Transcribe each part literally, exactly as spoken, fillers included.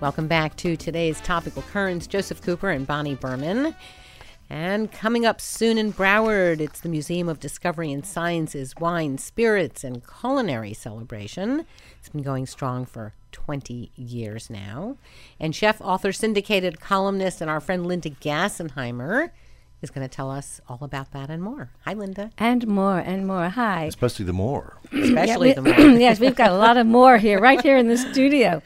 Welcome back to today's Topical Currents. Joseph Cooper and Bonnie Berman. And coming up soon in Broward, it's the Museum of Discovery and Science's Wine, Spirits, and Culinary Celebration. It's been going strong for twenty years now. And chef, author, syndicated columnist, and our friend Linda Gassenheimer is going to tell us all about that and more. Hi, Linda. And more and more. Hi. Especially the more. Especially yeah, the we, more. Yes, we've got a lot of more here, right here in the studio.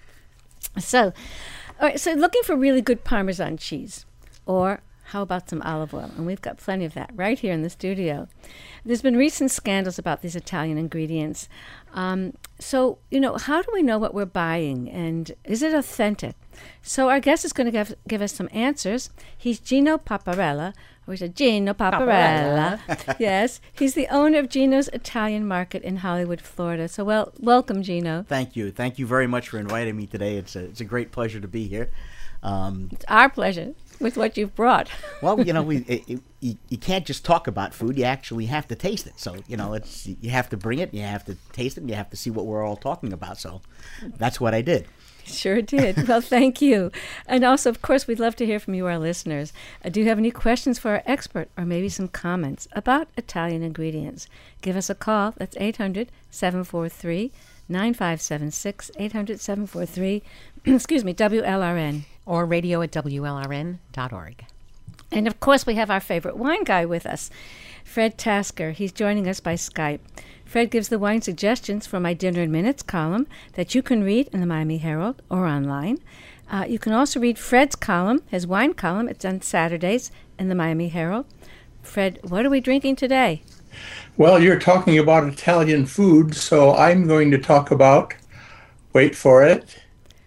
So, all right, so looking for really good Parmesan cheese, or how about some olive oil? And we've got plenty of that right here in the studio. There's been recent scandals about these Italian ingredients. Um, so, you know, how do we know what we're buying, and is it authentic? So our guest is going to give, give us some answers. He's Gino Paparella. We said Gino Paparella. Paparella. Yes, he's the owner of Gino's Italian Market in Hollywood, Florida. So, well, welcome, Gino. Thank you. Thank you very much for inviting me today. It's a, it's a great pleasure to be here. Um, it's our pleasure with what you've brought. Well, you know, we it, it, you, you can't just talk about food. You actually have to taste it. So, you know, it's you have to bring it, you have to taste it, and you have to see what we're all talking about. So that's what I did. Sure did. Well, thank you. And also, of course, we'd love to hear from you, our listeners. Uh, do you have any questions for our expert, or maybe some comments about Italian ingredients? Give us a call. That's eight hundred, seven four three, nine five seven six, eight hundred, seven four three, excuse me, W L R N. Or radio at W L R N dot org. And, of course, we have our favorite wine guy with us, Fred Tasker. He's joining us by Skype. Fred gives the wine suggestions for my Dinner in Minutes column that you can read in the Miami Herald or online. Uh, you can also read Fred's column, his wine column. It's on Saturdays in the Miami Herald. Fred, what are we drinking today? Well, you're talking about Italian food, so I'm going to talk about, wait for it,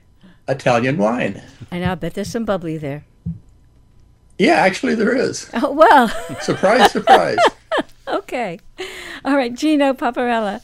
Italian wine. And I'll bet there's some bubbly there. Yeah, actually there is. Oh, well. Surprise, surprise. Okay. All right, Gino Paparella.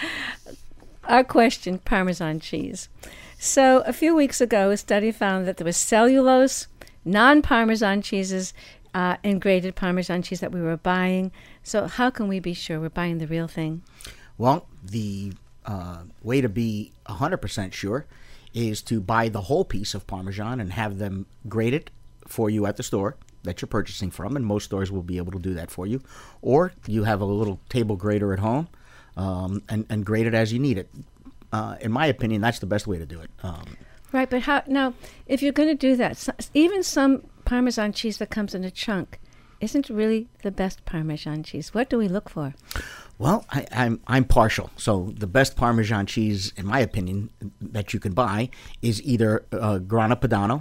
Our question, Parmesan cheese. So a few weeks ago, a study found that there was cellulose, non-Parmesan cheeses, uh, and grated Parmesan cheese that we were buying. So how can we be sure we're buying the real thing? Well, the uh, way to be one hundred percent sure is to buy the whole piece of Parmesan and have them grate it for you at the store that you're purchasing from, and most stores will be able to do that for you. Or you have a little table grater at home um, and, and grate it as you need it. Uh, in my opinion, that's the best way to do it. Um, right, but how now, if you're going to do that, so, even some Parmesan cheese that comes in a chunk isn't really the best Parmesan cheese. What do we look for? Well, I, I'm I'm partial. So the best Parmesan cheese, in my opinion, that you can buy is either uh, Grana Padano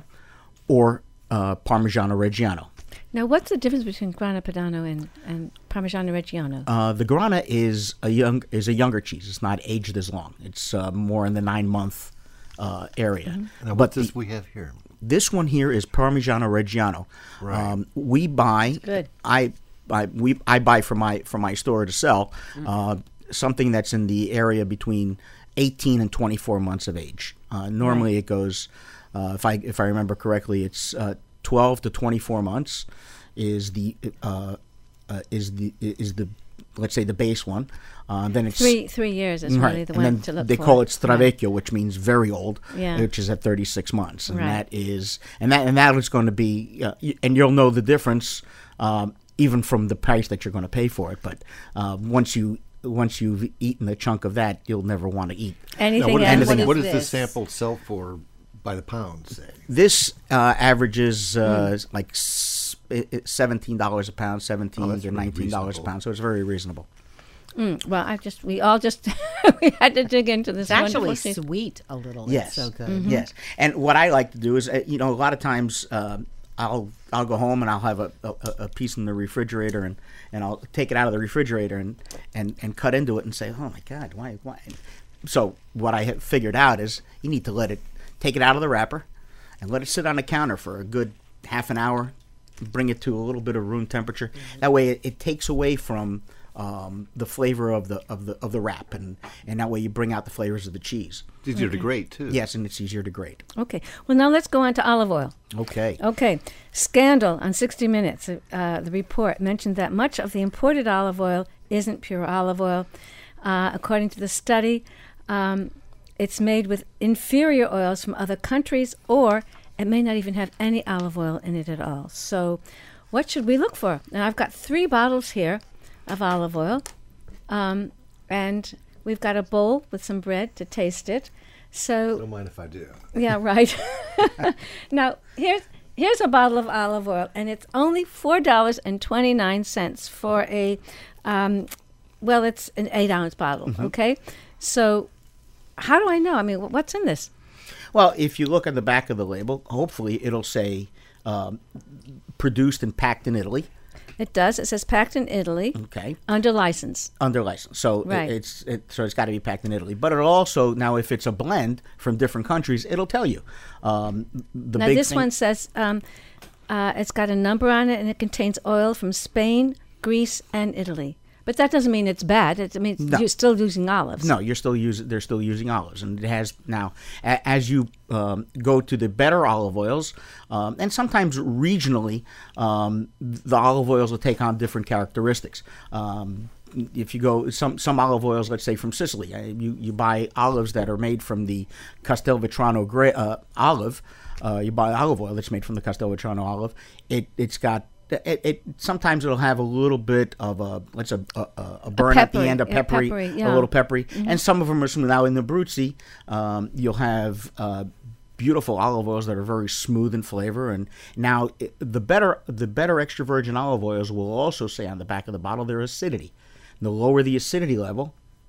or uh, Parmigiano Reggiano. Now, what's the difference between Grana Padano and, and Parmigiano Reggiano? Uh, the Grana is a young is a younger cheese. It's not aged as long. It's uh, more in the nine month uh, area. Mm-hmm. Now, what's this we have here? This one here is Parmigiano Reggiano. Right. Um, we buy. Good. I. I we I buy from my from my store to sell uh, something that's in the area between eighteen and twenty-four months of age. Uh, normally, right. It goes uh, if I if I remember correctly, it's uh, twelve to twenty-four months is the uh, uh, is the is the let's say the base one. Uh, then it's three three years is right. really the and one then to look they for. call it Stravecchio, right. which means very old, yeah. which is at thirty-six months, and right. that is and that and that is going to be uh, and you'll know the difference. Um, even from the price that you're going to pay for it. But uh, once you once you've eaten a chunk of that, you'll never want to eat anything now, what, else. what, What, what is does this? this sample sell for by the pound, say? This uh, averages uh, Mm. like s- seventeen dollars a pound, seventeen Oh, to really nineteen dollars a reasonable. pound. So it's very reasonable. Mm, well, I just we all just we had to dig into this. It's actually wonderful cheese. sweet a little. Yes, It's so good. Mm-hmm. yes. And what I like to do is, uh, you know, a lot of times uh, I'll I'll go home and I'll have a, a, a piece in the refrigerator and, and I'll take it out of the refrigerator and, and, and cut into it and say, oh my God, why why? So what I have figured out is you need to let it take it out of the wrapper and let it sit on the counter for a good half an hour. Bring it to a little bit of room temperature. Mm-hmm. That way, it, it takes away from um, the flavor of the of the of the wrap, and, and that way you bring out the flavors of the cheese. It's easier to grate, too. Yes, and it's easier to grate. Okay. Well, now let's go on to olive oil. Okay. Okay. Scandal on sixty minutes. Uh, the report mentioned that much of the imported olive oil isn't pure olive oil. Uh, according to the study, um, it's made with inferior oils from other countries or it may not even have any olive oil in it at all. So what should we look for? Now, I've got three bottles here of olive oil, um, and we've got a bowl with some bread to taste it. So Don't mind if I do. yeah, right. Now, here's here's a bottle of olive oil, and it's only four dollars and twenty-nine cents for a, um, well, it's an eight-ounce bottle, Mm-hmm. okay? So how do I know? I mean, wh- what's in this? Well, if you look on the back of the label, hopefully it'll say um, produced and packed in Italy. It does. It says packed in Italy Okay. under license. Under license, so it- Right. it's it, so it's got to be packed in Italy. But it'll also now, if it's a blend from different countries, it'll tell you. Um, the Now, big this thing, one says um, uh, it's got a number on it, and it contains oil from Spain, Greece, and Italy. But that doesn't mean it's bad. It means No. you're still using olives. No, you're still using. They're still using olives, and it has now. A, as you um, go to the better olive oils, um, and sometimes regionally, um, the olive oils will take on different characteristics. Um, if you go some some olive oils, let's say from Sicily, uh, you you buy olives that are made from the Castelvetrano gra- uh, olive. Uh, you buy olive oil that's made from the Castelvetrano olive. It it's got It, it sometimes it'll have a little bit of a let's a a, a burn at the peppery, end, a yeah, peppery, peppery, a yeah. little peppery, and some of them are smooth. Now in the Abruzzi, um, you'll have uh, beautiful olive oils that are very smooth in flavor. And now it, the better the better extra virgin olive oils will also say on the back of the bottle their acidity. The lower the acidity level,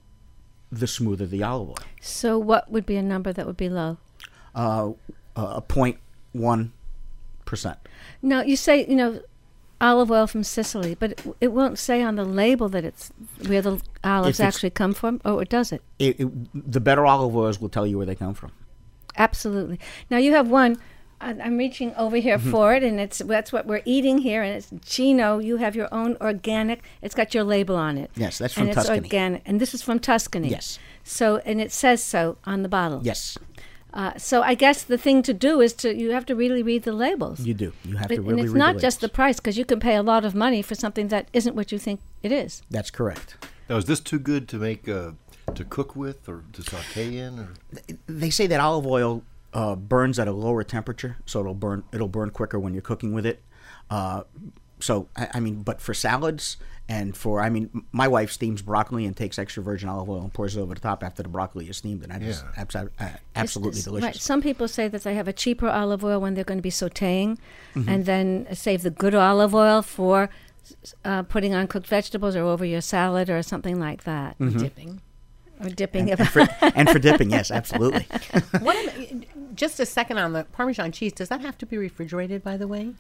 the smoother the olive oil. So what would be a number that would be low? Uh, a point one percent. Now, you say, you know, olive oil from Sicily, but it, it won't say on the label that it's where the olives If it's- actually come from, or it does it? It, it, the better olive oils will tell you where they come from. Absolutely. Now, you have one. I- I'm reaching over here Mm-hmm. for it, and it's that's what we're eating here, and it's Gino. You have your own organic. It's got your label on it. Yes, that's from and it's Tuscany. organic, and this is from Tuscany. Yes. So, and it says so on the bottle. Yes, Uh, so I guess the thing to do is to you have to really read the labels. you do. You have But- to really and it's read not the just the labels. price, because you can pay a lot of money for something that isn't what you think it is. That's correct. Now, is this too good to make uh, to cook with or to saute in? Or They say that olive oil uh, burns at a lower temperature, so it'll burn. It'll burn quicker when you're cooking with it. Uh, so I, I mean, but for salads and for I mean, m- my wife steams broccoli and takes extra virgin olive oil and pours it over the top after the broccoli is steamed, and that is Yeah. abso- uh, absolutely It's- delicious. Right. Some people say that they have a cheaper olive oil when they're going to be sautéing, Mm-hmm. and then save the good olive oil for uh, putting on cooked vegetables or over your salad or something like that, Dipping. or dipping it. and, for, and for dipping, yes, absolutely. What am, just a second on the Parmesan cheese. Does that have to be refrigerated, by the way?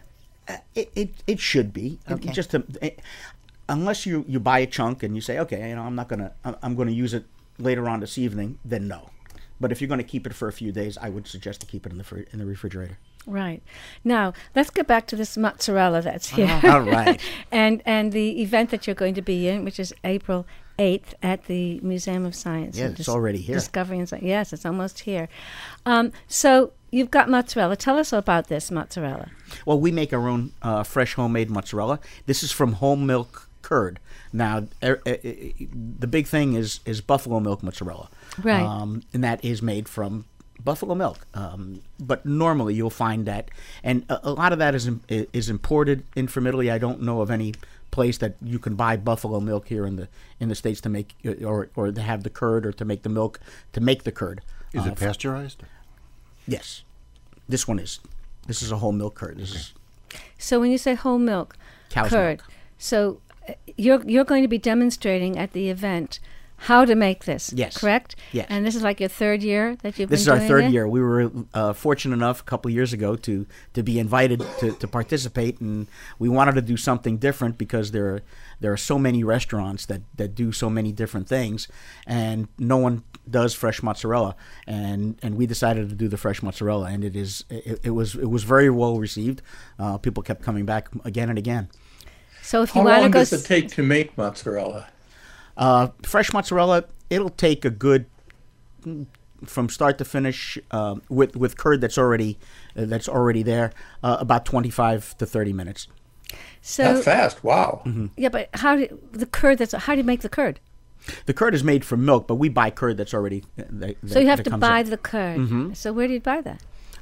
It, it it should be. It- Okay. just to, it, unless you, you buy a chunk and you say, okay, you know, I'm not gonna I'm- I'm gonna use it later on this evening. Then no. But if you're going to keep it for a few days, I would suggest to keep it in the fri- in the refrigerator. Right. Now, let's get back to this mozzarella that's here. All right. and and the event that you're going to be in, which is April eighth at the Museum of Science. Yeah, and it's already here. Discovery and Science. Yes, it's almost here. Um, so you've got mozzarella. Tell us about this mozzarella. Well, we make our own uh, fresh homemade mozzarella. This is from whole milk curd. Now, er, er, er, the big thing is is buffalo milk mozzarella, Right. Um, and that is made from buffalo milk. Um, but normally, you'll find that, and a, a lot of that is im- is imported in from Italy. I don't know of any place that you can buy buffalo milk here in the in the states to make or or to have the curd or to make the milk to make the curd. is Uh, it pasteurized? Yes, this one is. This is a whole milk curd. This is So when you say whole milk Cow's curd, milk. so uh, you're you're going to be demonstrating at the event how to make this. Yes. Correct. Yes. And this is like your third year that you've This is been our doing third it? year. We were uh, fortunate enough a couple years ago to to be invited to, to participate, and we wanted to do something different because there are, there are so many restaurants that, that do so many different things, and no one does fresh mozzarella, and, and we decided to do the fresh mozzarella, and it is it, it was it was very well received. Uh, people kept coming back again and again. So if you How want to long go, does it s- take to make mozzarella? Uh, fresh mozzarella, it'll take a good mm, from start to finish uh, with with curd that's already uh, that's already there uh, about twenty-five to thirty minutes. so That fast? Wow. Mm-hmm. yeah, but how do the curd? That's how do you make the curd? The curd is made from milk, but we buy curd that's already. Uh, that, So you have that to comes buy in. the curd. Mm-hmm. So where do you buy that?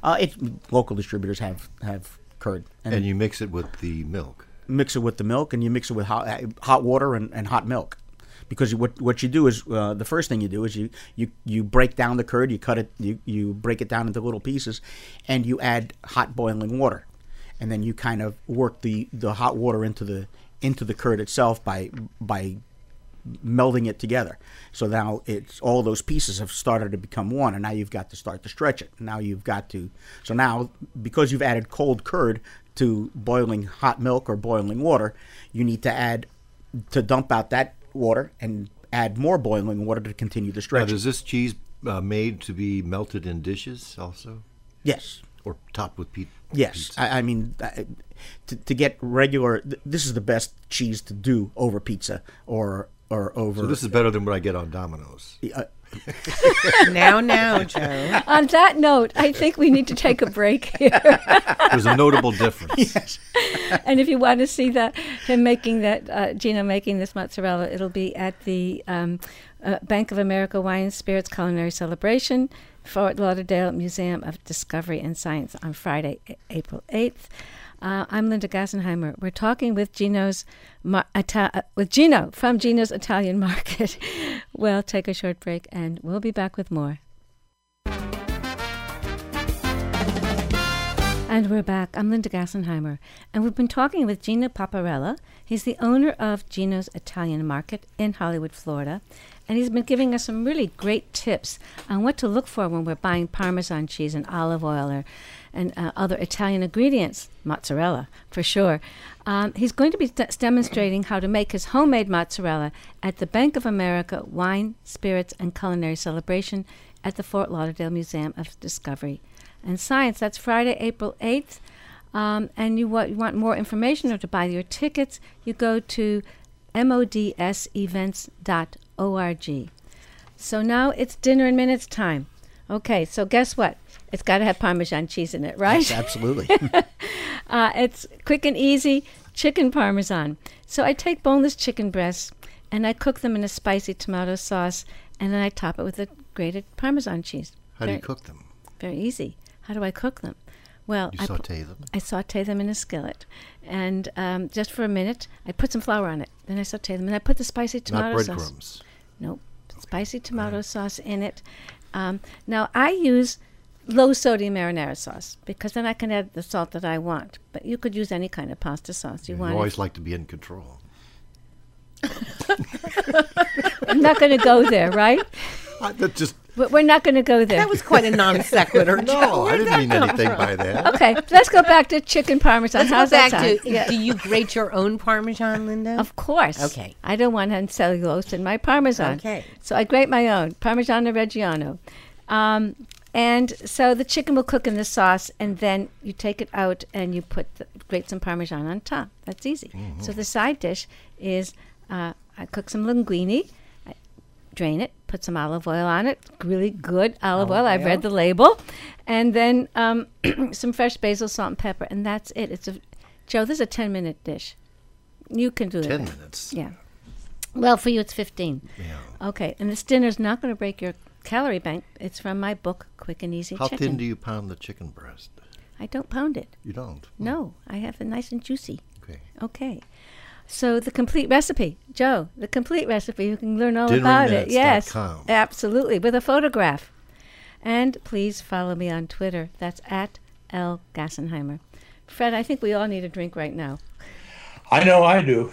Uh, it local distributors have have curd, And you mix it with the milk. mix it with the milk, and you mix it with hot, hot water and, and hot milk. Because you, what what you do is uh, the first thing you do is you, you, you break down the curd, you cut it, you, you break it down into little pieces, and you add hot boiling water, and then you kind of work the, the hot water into the into the curd itself by by melding it together. So now it's all those pieces have started to become one, and now you've got to start to stretch it. Now you've got to so now because you've added cold curd to boiling hot milk or boiling water, you need to add to dump out that water and add more boiling water to continue the Now, stretching. is this cheese uh, made to be melted in dishes also? Yes. Or topped with pe- Yes, pizza? I, I mean, I- to, to get regular, th- this is the best cheese to do over pizza or or over. So this is better than what I get on Domino's. uh, Now, now, Joe. On that note, I think we need to take a break here. There's a notable difference. And if you want to see that, him making that, uh, Gino making this mozzarella, it'll be at the um, uh, Bank of America Wine and Spirits Culinary Celebration, Fort Lauderdale Museum of Discovery and Science on Friday, A- April eighth. Uh, I'm Linda Gassenheimer. We're talking with Gino's Mar- Ita- uh, with Gino from Gino's Italian Market. We'll take a short break, and we'll be back with more. And we're back. I'm Linda Gassenheimer, and we've been talking with Gino Paparella. He's the owner of Gino's Italian Market in Hollywood, Florida, and he's been giving us some really great tips on what to look for when we're buying Parmesan cheese and olive oil or and uh, other Italian ingredients, mozzarella for sure. Um, he's going to be de- demonstrating how to make his homemade mozzarella at the Bank of America Wine, Spirits, and Culinary Celebration at the Fort Lauderdale Museum of Discovery and Science. That's Friday, April eighth. Um, and you want, you want more information or to buy your tickets, you go to mods events dot org. So now it's dinner in minutes time. Okay, so guess what? It's got to have Parmesan cheese in it, right? yes, absolutely. Uh, it's quick and easy, chicken Parmesan. So I take boneless chicken breasts and I cook them in a spicy tomato sauce, and then I top it with a grated Parmesan cheese. How do you Very- cook them? Very easy. How do I cook them? Well, You I pu- saute them? I saute them in a skillet, and um, just for a minute, I put some flour on it. Then I saute them, and I put the spicy tomato Not sauce. breadcrumbs. Nope, spicy tomato sauce in it. Um, now I use low sodium marinara sauce because then I can add the salt that I want. But you could use any kind of pasta sauce you You want. always like to be in control. I'm not going to go there, right? I, that just But we're not going to go there. That was quite a non sequitur. no, I didn't mean anything by that. Okay, let's go back to chicken Parmesan. Let's How's go back that sound? to. Yeah. Do you grate your own Parmesan, Linda? Of course. Okay. I don't want to cellulose in my Parmesan. Okay. So I grate my own, Parmigiano Reggiano. Um, and so the chicken will cook in the sauce, and then you take it out and you put the, grate some Parmesan on top. That's easy. So the side dish is uh, I cook some linguine, I drain it, put some olive oil on it, really good olive, oil. I've read the label, and then um, some fresh basil, salt, and pepper, and that's it. It's a Joe. This is a ten-minute dish. You can do it. Ten minutes. Yeah. Well, for you, it's fifteen. Yeah. Okay, and this dinner's not going to break your calorie bank. It's from my book, Quick and Easy How Chicken. thin do you pound the chicken breast? I don't pound it. You don't? No, I have it nice and juicy. Okay. Okay. So the complete recipe, Joe, the complete recipe, you can learn all dinner about minutes it. Yes, dot com. absolutely, with a photograph. And please follow me on Twitter. That's at L. Gassenheimer. Fred, I think we all need a drink right now. I know I do.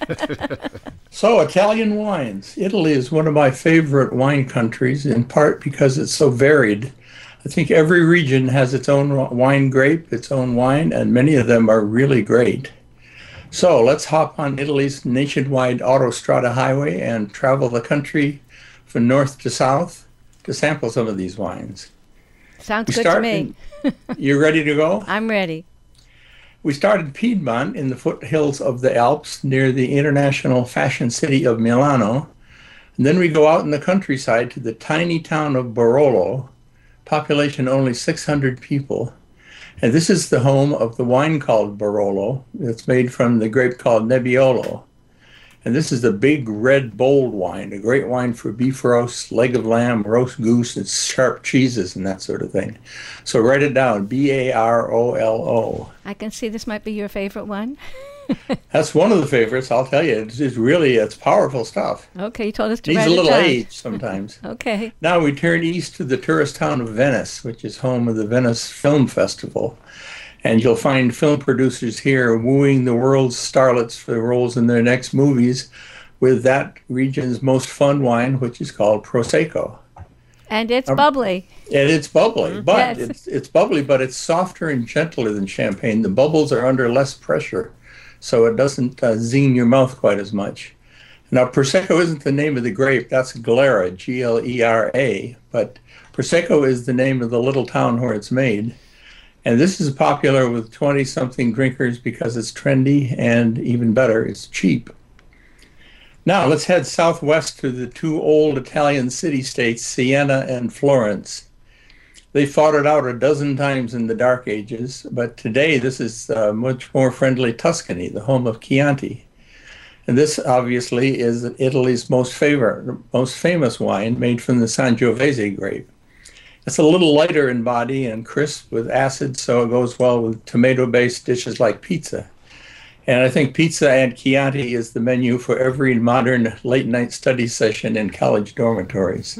So, Italian wines. Italy is one of my favorite wine countries, in part because it's so varied. I think every region has its own wine grape, its own wine, and many of them are really great. So, let's hop on Italy's nationwide autostrada highway and travel the country from north to south to sample some of these wines. Sounds We good to start me. in- You ready to go? I'm ready. We started Piedmont in the foothills of the Alps near the international fashion city of Milano. And then we go out in the countryside to the tiny town of Barolo, population only six hundred people. And this is the home of the wine called Barolo. It's made from the grape called Nebbiolo. And this is the big red bold wine, a great wine for beef roast, leg of lamb, roast goose, and sharp cheeses and that sort of thing. So write it down, B A R O L O. I can see this might be your favorite one. That's one of the favorites, I'll tell you. It's, it's really, it's powerful stuff. Okay, you told us to Needs write a it little down. age sometimes. Okay. Now we turn east to the tourist town of Venice, which is home of the Venice Film Festival. And you'll find film producers here wooing the world's starlets for roles in their next movies with that region's most fun wine, which is called Prosecco. And it's bubbly. And it's bubbly, but Yes. it's, it's bubbly, but it's softer and gentler than champagne. The bubbles are under less pressure, so it doesn't uh, zing your mouth quite as much. Now, Prosecco isn't the name of the grape. That's Glera, G L E R A. But Prosecco is the name of the little town where it's made. And this is popular with twenty-something drinkers because it's trendy and, even better, it's cheap. Now, let's head southwest to the two old Italian city-states, Siena and Florence. They fought it out a dozen times in the Dark Ages, but today this is uh, much more friendly Tuscany, the home of Chianti. And this, obviously, is Italy's most favorite, most famous wine made from the Sangiovese grape. It's a little lighter in body and crisp with acid, so it goes well with tomato-based dishes like pizza. And I think pizza and Chianti is the menu for every modern late-night study session in college dormitories.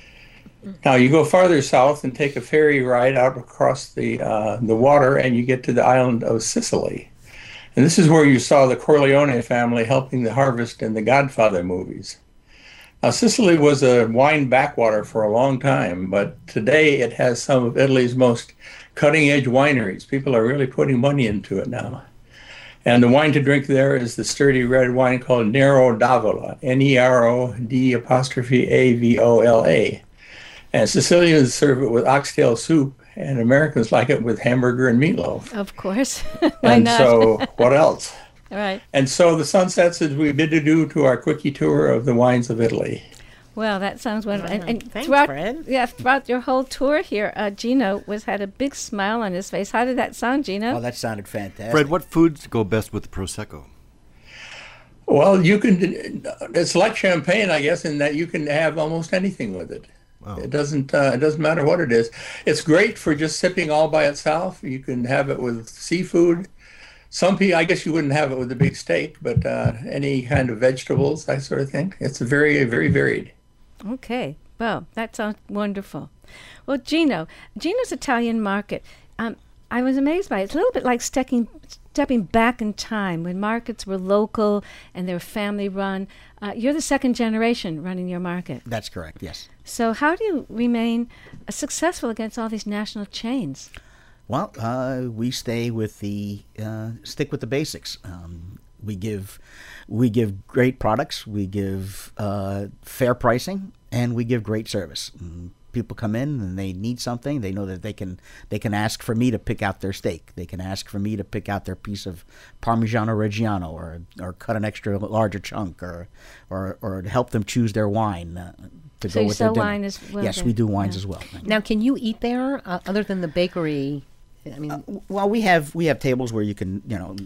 Now, you go farther south and take a ferry ride out across the, uh, the water, and you get to the island of Sicily. And this is where you saw the Corleone family helping the harvest in the Godfather movies. Now, Sicily was a wine backwater for a long time, but today it has some of Italy's most cutting-edge wineries. People are really putting money into it now. And the wine to drink there is the sturdy red wine called Nero d'Avola, N E R O D apostrophe A V O L A. And Sicilians serve it with oxtail soup, and Americans like it with hamburger and meatloaf. Of course. Why and not? so, what else? All right. And so the sun sets as we bid adieu to our quickie tour of the wines of Italy. Well, that sounds wonderful. And, and Thanks, throughout, Fred. yeah, throughout your whole tour here, uh, Gino was had a big smile on his face. How did that sound, Gino? Oh, that sounded fantastic. Fred, what foods go best with the Prosecco? Well, you can, it's like champagne, I guess, in that you can have almost anything with it. Wow. It doesn't, uh, it doesn't matter what it is. It's great for just sipping all by itself. You can have it with seafood. Some people, I guess you wouldn't have it with a big steak, but uh, any kind of vegetables, that sort of thing. It's very, very varied. Okay. Well, that sounds wonderful. Well, Gino, Gino's Italian market, um, I was amazed by it. It's a little bit like stepping, stepping back in time when markets were local and they were family run. Uh, you're the second generation running your market. That's correct, yes. So how do you remain uh, successful against all these national chains? Well, uh, we stay with the uh, stick with the basics. Um, we give we give great products, we give uh, fair pricing, and we give great service. And people come in and they need something. They know that they can they can ask for me to pick out their steak. They can ask for me to pick out their piece of Parmigiano Reggiano, or or cut an extra larger chunk, or or or help them choose their wine. Uh, to So go you with sell their dinner. wine as well Yes, then? we do wines Yeah. as well. Now, can you eat there uh, other than the bakery? I mean, Uh, Well, we have we have tables where you can you know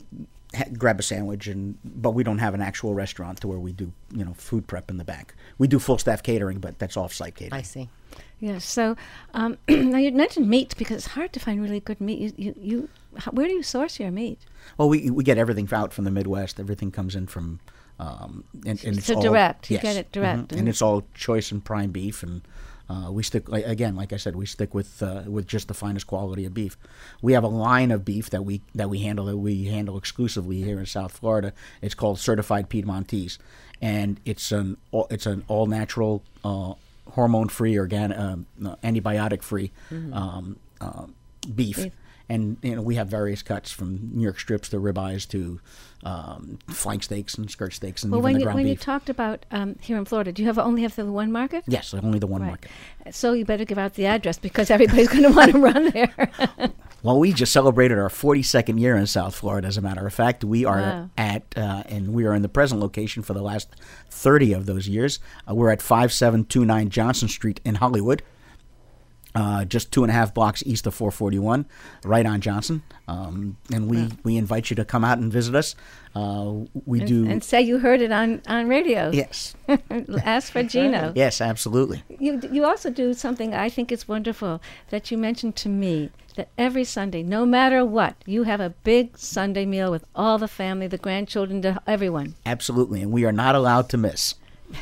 ha- grab a sandwich, and but we don't have an actual restaurant to where we do you know food prep in the back. We do full staff catering, but that's off site catering. I see. Yeah. So um, now you mentioned meat because it's hard to find really good meat. You, you, you how, where do you source your meat? Well, we we get everything out from the Midwest. Everything comes in from um, and, and it's So all, direct. You yes, get it direct, mhm, and and- it's all choice and prime beef, and uh, we stick like, again, like I said, we stick with uh, with just the finest quality of beef. We have a line of beef that we that we handle that we handle exclusively here in South Florida. It's called Certified Piedmontese, and it's an all, it's an all natural, uh, hormone free, organic, uh, antibiotic free um, uh, beef. Beef. And you know we have various cuts from New York strips to ribeyes to um, flank steaks and skirt steaks and Well, even when the you ground when you beef. talked about um, here in Florida, do you have only have the one market? Yes, only the one Right. market. So you better give out the address because everybody's going to want to run there. Well, we just celebrated our forty-second year in South Florida. As a matter of fact, we are Wow. at uh, and we are in the present location for the last thirty of those years. Uh, we're at five seven two nine Johnson Street in Hollywood. Uh, just two and a half blocks east of four forty-one, right on Johnson. Um, and we, Wow. we invite you to come out and visit us. Uh, we and, do. and say you heard it on, on radio. Yes. Ask for Gino. Yes, absolutely. You you also do something I think is wonderful that you mentioned to me, that every Sunday, no matter what, you have a big Sunday meal with all the family, the grandchildren, the, everyone. Absolutely. And we are not allowed to miss.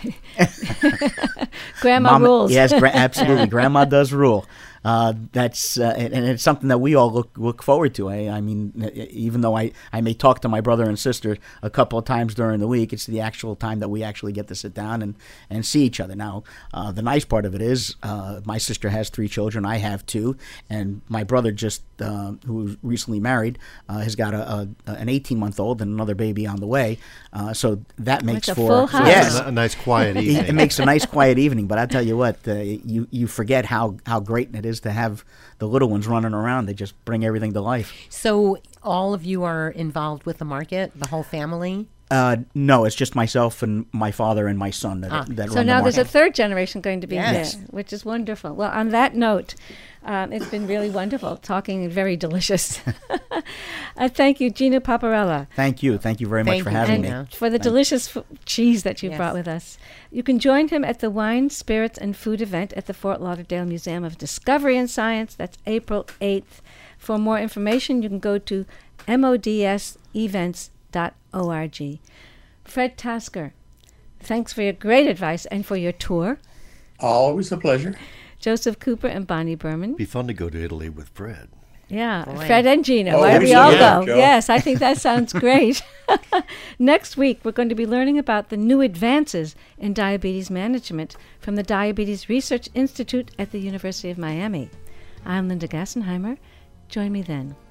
Grandma Mama- rules. Yes, gra- absolutely. Grandma does rule. Uh, that's uh, and, and it's something that we all look look forward to. I, I mean, even though I, I may talk to my brother and sister a couple of times during the week, it's the actual time that we actually get to sit down and, and see each other. Now, uh, the nice part of it is uh, my sister has three children. I have two, and my brother just uh, who recently married uh, has got a, a an eighteen month old and another baby on the way. Uh, so that makes a for full house. yes, A, a nice quiet it, evening. it makes a nice quiet evening. But I tell you what, uh, you you forget how, how great it is to have the little ones running around. They just bring everything to life. So all of you are involved with the market, the whole family? Uh, no, it's just myself and my father and my son that, Ah. that So run now the there's a market. third generation going to be Yes. there, which is wonderful. Well, on that note, um, it's been really wonderful talking, very delicious. uh, thank you, Gino Paparella, Thank you. Thank you very much Thank for you, having and me. Gino. for the delicious f- cheese that you Yes. brought with us. You can join him at the Wine, Spirits, and Food event at the Fort Lauderdale Museum of Discovery and Science. That's April eighth. For more information, you can go to mods events dot org. Fred Tasker, thanks for your great advice and for your tour. Always a pleasure. Joseph Cooper and Bonnie Berman. It'd be fun to go to Italy with Fred. Yeah, Boy. Fred and Gina. Oh, Why don't we we all should, go? Joe. Yes, I think that sounds great. Next week, we're going to be learning about the new advances in diabetes management from the Diabetes Research Institute at the University of Miami. I'm Linda Gassenheimer. Join me then.